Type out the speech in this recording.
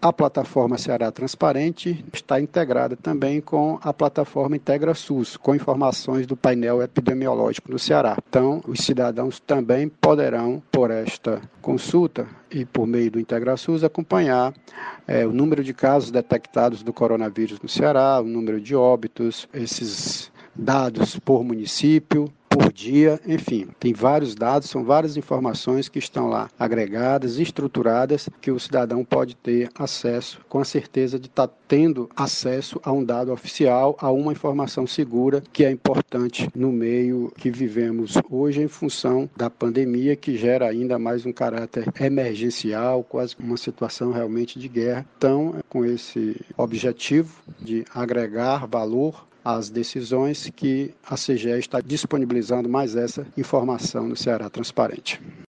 A plataforma Ceará Transparente está integrada também com a plataforma IntegraSUS, com informações do painel epidemiológico do Ceará. Então, os cidadãos também poderão, por esta consulta e por meio do IntegraSUS, acompanhar o número de casos detectados do coronavírus no Ceará, o número de óbitos, esses dados por município, por dia, enfim, tem vários dados, são várias informações que estão lá agregadas, estruturadas, que o cidadão pode ter acesso, com a certeza de estar tendo acesso a um dado oficial, a uma informação segura, que é importante no meio que vivemos hoje em função da pandemia, que gera ainda mais um caráter emergencial, quase uma situação realmente de guerra. Então, com esse objetivo de agregar valor às decisões, que a CGE está disponibilizando mais essa informação no Ceará Transparente.